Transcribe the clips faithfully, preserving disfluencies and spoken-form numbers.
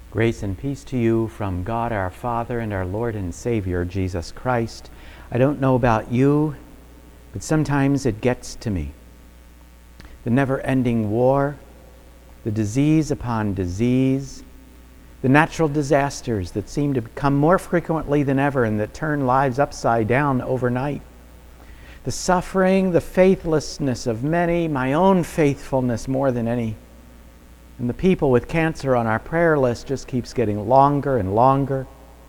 Grace and peace to you from God our Father and our Lord and Savior, Jesus Christ. I don't know about you, but sometimes it gets to me. The never-ending war, the disease upon disease, the natural disasters that seem to come more frequently than ever and that turn lives upside down overnight. The suffering, the faithlessness of many, my own faithfulness more than any. And the people with cancer on our prayer list just keeps getting longer and longer.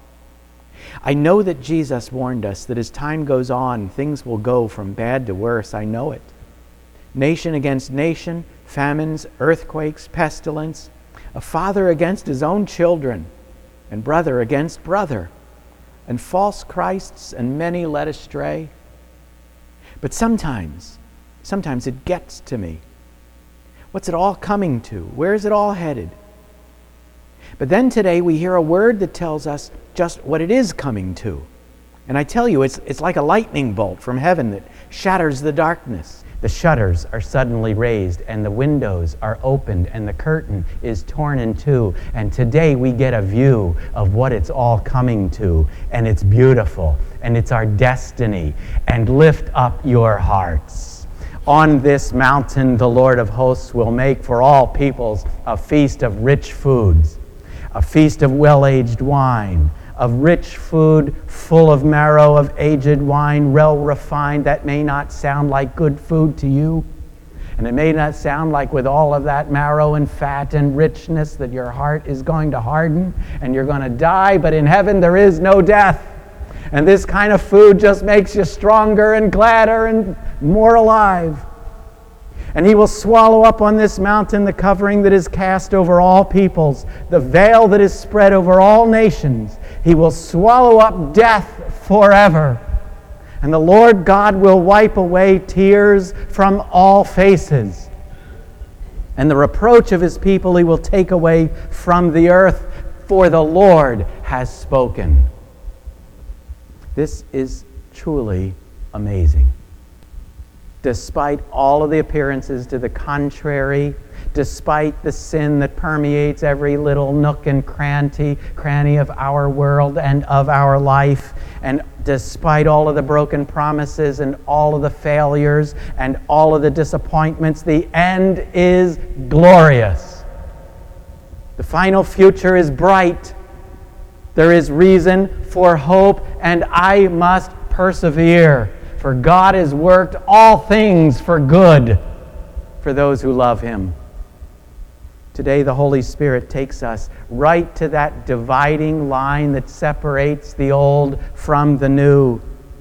I know that Jesus warned us that as time goes on, things will go from bad to worse. I know it. Nation against nation, famines, earthquakes, pestilence, a father against his own children, and brother against brother, and false Christs and many led astray. But sometimes, sometimes it gets to me. What's it all coming to? Where is it all headed? But then today we hear a word that tells us just what it is coming to. And I tell you, it's, it's like a lightning bolt from heaven that shatters the darkness. The shutters are suddenly raised, and the windows are opened, and the curtain is torn in two. And today we get a view of what it's all coming to. And it's beautiful, and it's our destiny. And lift up your hearts. On this mountain, the Lord of hosts will make for all peoples a feast of rich foods, a feast of well-aged wine, of rich food full of marrow, of aged wine, well refined. That may not sound like good food to you, and it may not sound like with all of that marrow and fat and richness that your heart is going to harden and you're going to die, but in heaven there is no death. And this kind of food just makes you stronger and gladder and more alive. And he will swallow up on this mountain the covering that is cast over all peoples, the veil that is spread over all nations. He will swallow up death forever. And the Lord God will wipe away tears from all faces. And the reproach of his people he will take away from the earth, for the Lord has spoken. This is truly amazing. Despite all of the appearances to the contrary, despite the sin that permeates every little nook and cranny, cranny of our world and of our life, and despite all of the broken promises and all of the failures and all of the disappointments, the end is glorious. The final future is bright. There is reason for hope, and I must persevere, for God has worked all things for good for those who love him. Today the Holy Spirit takes us right to that dividing line that separates the old from the new.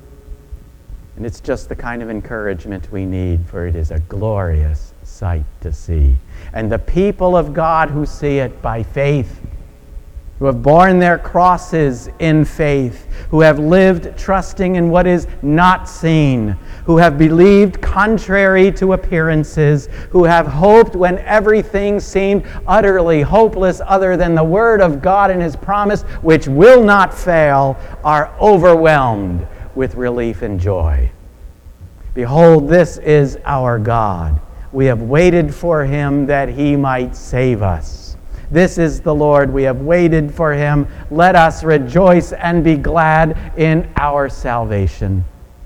And it's just the kind of encouragement we need, for it is a glorious sight to see. And the people of God who see it by faith, who have borne their crosses in faith, who have lived trusting in what is not seen, who have believed contrary to appearances, who have hoped when everything seemed utterly hopeless other than the Word of God and his promise, which will not fail, are overwhelmed with relief and joy. Behold, this is our God. We have waited for him that he might save us. This is the Lord. We have waited for him. Let us rejoice and be glad in our salvation.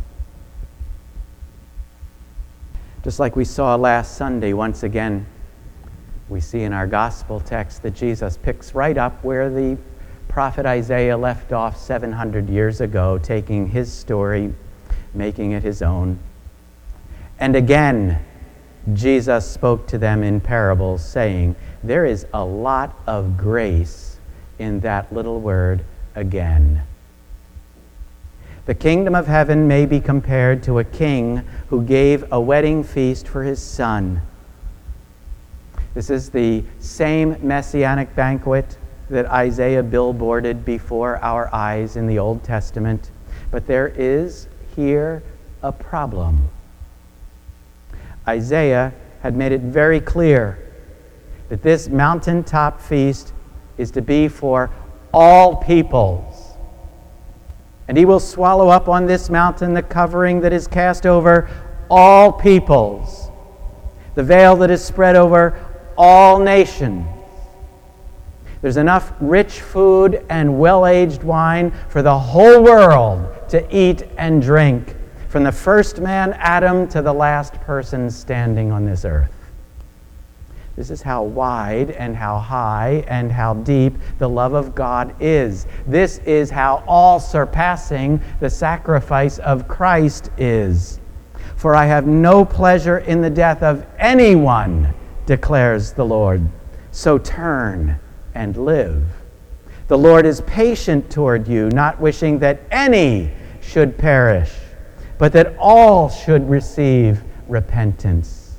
Just like we saw last Sunday, once again, we see in our gospel text that Jesus picks right up where the prophet Isaiah left off seven hundred years ago, taking his story, making it his own. And again, Jesus spoke to them in parables, saying, there is a lot of grace in that little word, again. The kingdom of heaven may be compared to a king who gave a wedding feast for his son. This is the same messianic banquet that Isaiah billboarded before our eyes in the Old Testament. But there is here a problem. Isaiah had made it very clear that this mountaintop feast is to be for all peoples. And he will swallow up on this mountain the covering that is cast over all peoples, the veil that is spread over all nations. There's enough rich food and well-aged wine for the whole world to eat and drink, from the first man, Adam, to the last person standing on this earth. This is how wide and how high and how deep the love of God is. This is how all-surpassing the sacrifice of Christ is. For I have no pleasure in the death of anyone, declares the Lord. So turn and live. The Lord is patient toward you, not wishing that any should perish, but that all should receive repentance.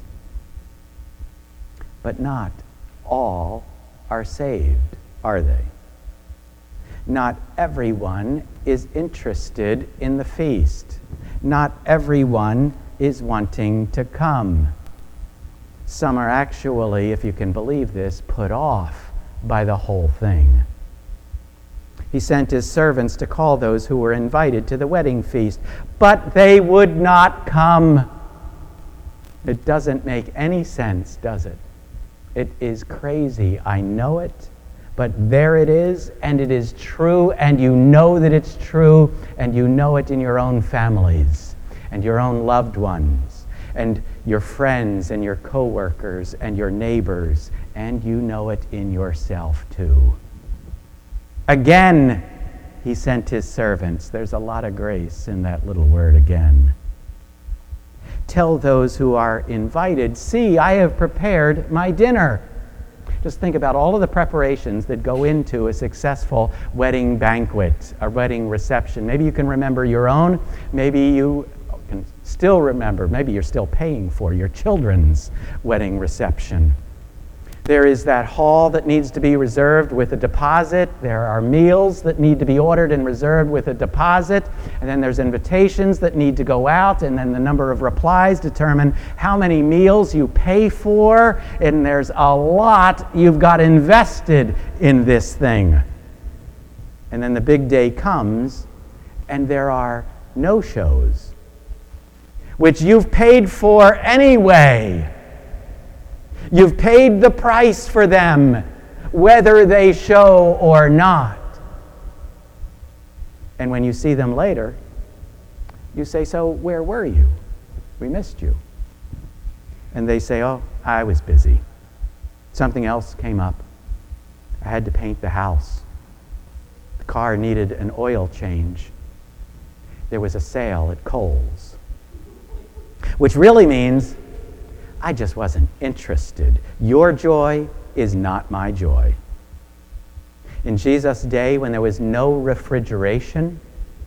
But not all are saved, are they? Not everyone is interested in the feast. Not everyone is wanting to come. Some are actually, if you can believe this, put off by the whole thing. He sent his servants to call those who were invited to the wedding feast, but they would not come. It doesn't make any sense, does it? It is crazy. I know it, but there it is, and it is true, and you know that it's true, and you know it in your own families and your own loved ones and your friends and your co-workers and your neighbors, and you know it in yourself too. Again, he sent his servants. There's a lot of grace in that little word, again. Tell those who are invited, see, I have prepared my dinner. Just think about all of the preparations that go into a successful wedding banquet, a wedding reception. Maybe you can remember your own. Maybe you can still remember. Maybe you're still paying for your children's wedding reception. There is that hall that needs to be reserved with a deposit. There are meals that need to be ordered and reserved with a deposit. And then there's invitations that need to go out. And then the number of replies determine how many meals you pay for. And there's a lot you've got invested in this thing. And then the big day comes, and there are no-shows, which you've paid for anyway. You've paid the price for them, whether they show or not. And when you see them later, you say, so where were you? We missed you. And they say, oh, I was busy. Something else came up. I had to paint the house. The car needed an oil change. There was a sale at Kohl's. Which really means I just wasn't interested. Your joy is not my joy. In Jesus' day, when there was no refrigeration,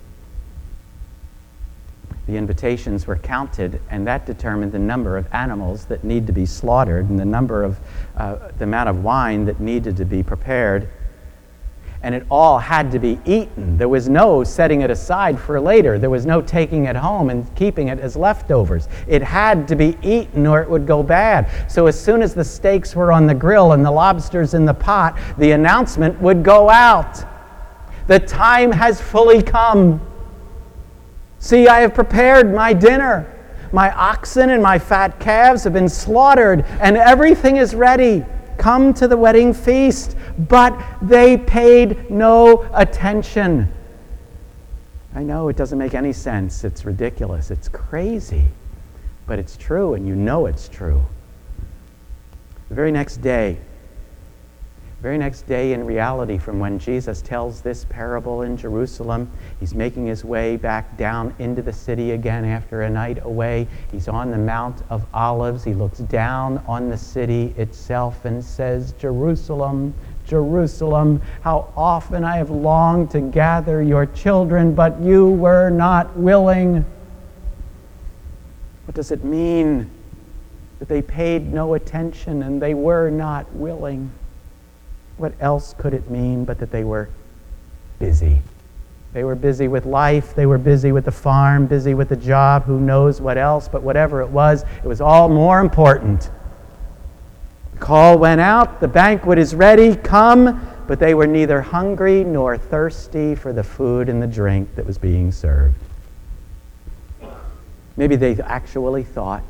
the invitations were counted, and that determined the number of animals that need to be slaughtered and the number of, uh, the amount of wine that needed to be prepared. And it all had to be eaten. There was no setting it aside for later. There was no taking it home and keeping it as leftovers. It had to be eaten or it would go bad. So as soon as the steaks were on the grill and the lobsters in the pot, the announcement would go out. The time has fully come. See, I have prepared my dinner. My oxen and my fat calves have been slaughtered, and everything is ready. Come to the wedding feast. But they paid no attention. I know it doesn't make any sense. It's ridiculous. It's crazy. But it's true, and you know it's true. The very next day, very next day in reality, from when Jesus tells this parable in Jerusalem, he's making his way back down into the city again after a night away. He's on the Mount of Olives. He looks down on the city itself and says, Jerusalem, Jerusalem, how often I have longed to gather your children, but you were not willing. What does it mean that they paid no attention and they were not willing? What else could it mean but that they were busy? They were busy with life. They were busy with the farm, busy with the job. Who knows what else? But whatever it was, it was all more important. The call went out. The banquet is ready. Come. But they were neither hungry nor thirsty for the food and the drink that was being served. Maybe they actually thought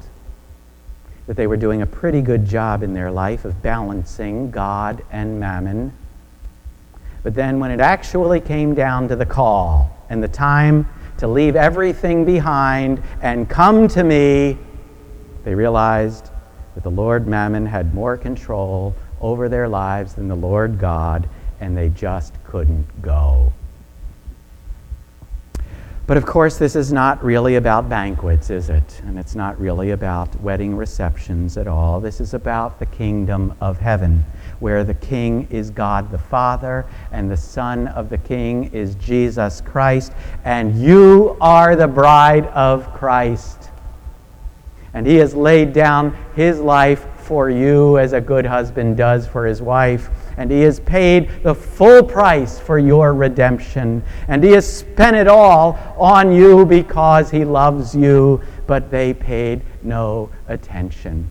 that they were doing a pretty good job in their life of balancing God and mammon. But then when it actually came down to the call and the time to leave everything behind and come to me, they realized that the Lord Mammon had more control over their lives than the Lord God, and they just couldn't go. But of course, this is not really about banquets, is it? And it's not really about wedding receptions at all. This is about the kingdom of heaven, where the king is God the Father, and the Son of the King is Jesus Christ, and you are the bride of Christ. And he has laid down his life for you as a good husband does for his wife. And he has paid the full price for your redemption. And he has spent it all on you because he loves you, but they paid no attention.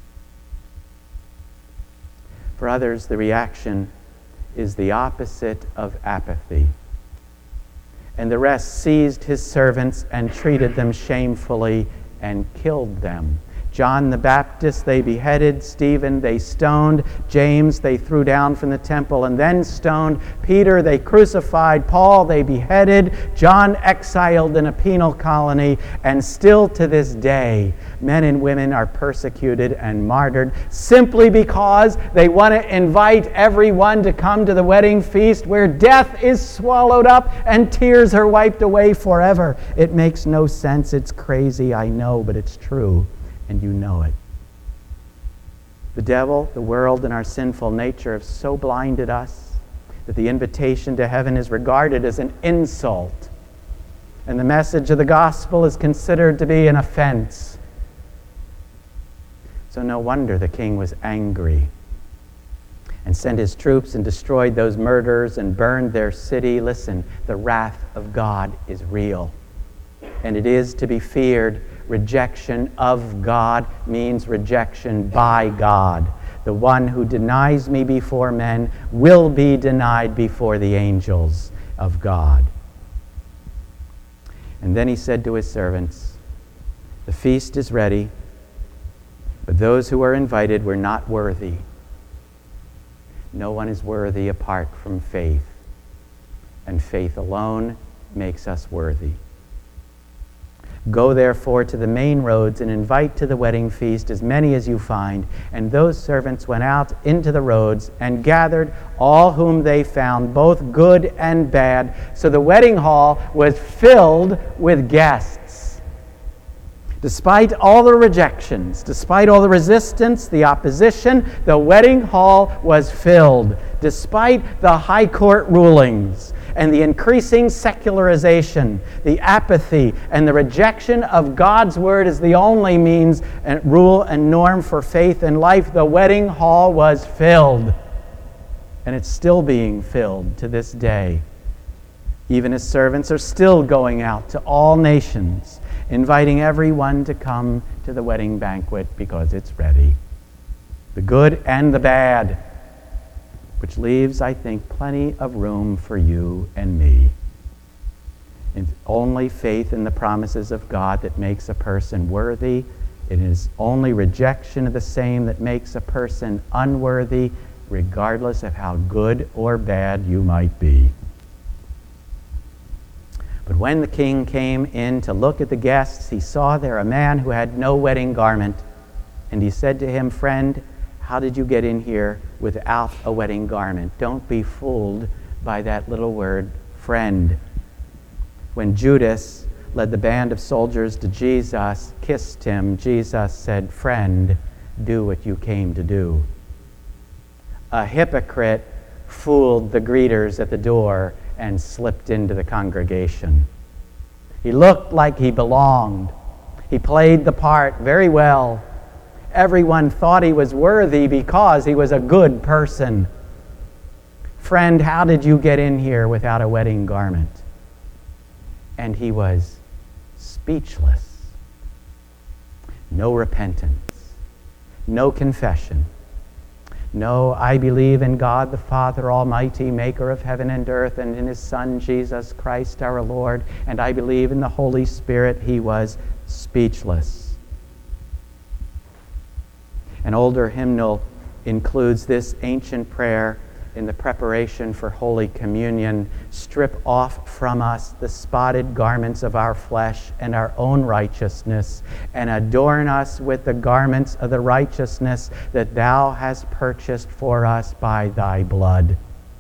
For others, the reaction is the opposite of apathy. And the rest seized his servants and treated them shamefully and killed them. John the Baptist they beheaded, Stephen they stoned, James they threw down from the temple and then stoned, Peter they crucified, Paul they beheaded, John exiled in a penal colony, and still to this day, men and women are persecuted and martyred simply because they want to invite everyone to come to the wedding feast where death is swallowed up and tears are wiped away forever. It makes no sense. It's crazy, I know, but it's true. And you know it. The devil, the world, and our sinful nature have so blinded us that the invitation to heaven is regarded as an insult, and the message of the gospel is considered to be an offense. So no wonder the king was angry and sent his troops and destroyed those murderers and burned their city. Listen, the wrath of God is real, and it is to be feared. Rejection of God means rejection by God. The one who denies me before men will be denied before the angels of God. And then he said to his servants, the feast is ready, but those who are invited were not worthy. No one is worthy apart from faith, and faith alone makes us worthy. Go therefore to the main roads and invite to the wedding feast as many as you find. And those servants went out into the roads and gathered all whom they found, both good and bad. So the wedding hall was filled with guests. Despite all the rejections, despite all the resistance, the opposition, the wedding hall was filled. Despite the high court rulings and the increasing secularization, the apathy, and the rejection of God's word as the only means and rule and norm for faith and life, the wedding hall was filled. And it's still being filled to this day. Even his servants are still going out to all nations, inviting everyone to come to the wedding banquet because it's ready. The good and the bad. Which leaves, I think, plenty of room for you and me. It's only faith in the promises of God that makes a person worthy. It is only rejection of the same that makes a person unworthy, regardless of how good or bad you might be. But when the king came in to look at the guests, he saw there a man who had no wedding garment. And he said to him, "Friend, how did you get in here without a wedding garment?" Don't be fooled by that little word, friend. When Judas led the band of soldiers to Jesus, kissed him, Jesus said, "Friend, do what you came to do." A hypocrite fooled the greeters at the door and slipped into the congregation. He looked like he belonged. He played the part very well. Everyone thought he was worthy because he was a good person. "Friend, how did you get in here without a wedding garment?" And he was speechless. No repentance. No confession. No, I believe in God the Father Almighty, maker of heaven and earth, and in his Son, Jesus Christ our Lord, and I believe in the Holy Spirit. He was speechless. An older hymnal includes this ancient prayer in the preparation for Holy Communion, strip off from us the spotted garments of our flesh and our own righteousness, and adorn us with the garments of the righteousness that thou hast purchased for us by thy blood.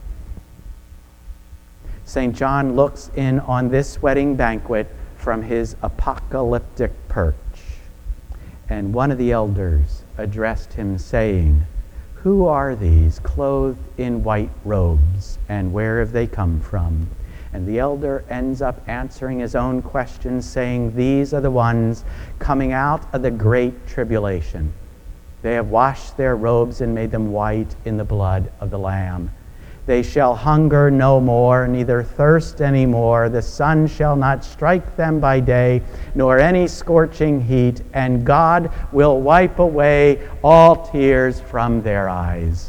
Saint John looks in on this wedding banquet from his apocalyptic perch, and one of the elders addressed him, saying, "Who are these clothed in white robes, and where have they come from?" And the elder ends up answering his own question, saying, "These are the ones coming out of the great tribulation. They have washed their robes and made them white in the blood of the Lamb. They shall hunger no more, neither thirst any more. The sun shall not strike them by day, nor any scorching heat, and God will wipe away all tears from their eyes."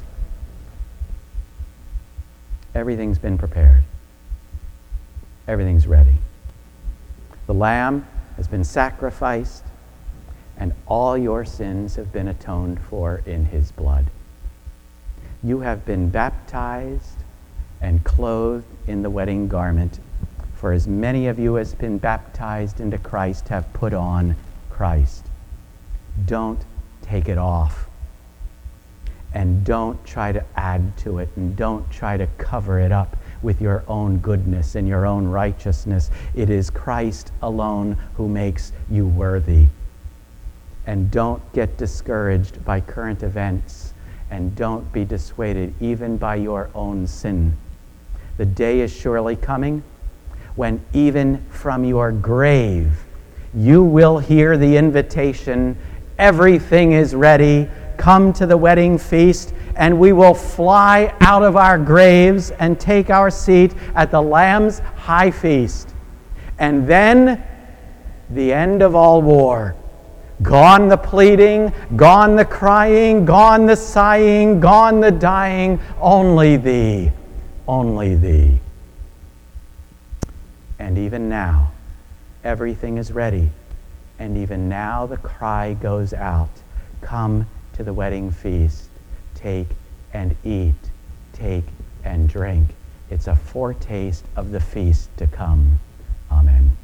Everything's been prepared. Everything's ready. The Lamb has been sacrificed, and all your sins have been atoned for in his blood. You have been baptized and clothed in the wedding garment. For as many of you as have been baptized into Christ have put on Christ. Don't take it off. And don't try to add to it, and don't try to cover it up with your own goodness and your own righteousness. It is Christ alone who makes you worthy. And don't get discouraged by current events. And don't be dissuaded even by your own sin. The day is surely coming when even from your grave you will hear the invitation, "Everything is ready, come to the wedding feast," and we will fly out of our graves and take our seat at the Lamb's high feast. And then the end of all war. Gone the pleading, gone the crying, gone the sighing, gone the dying, only thee, only thee. And even now, everything is ready. And even now the cry goes out, "Come to the wedding feast, take and eat, take and drink." It's a foretaste of the feast to come. Amen.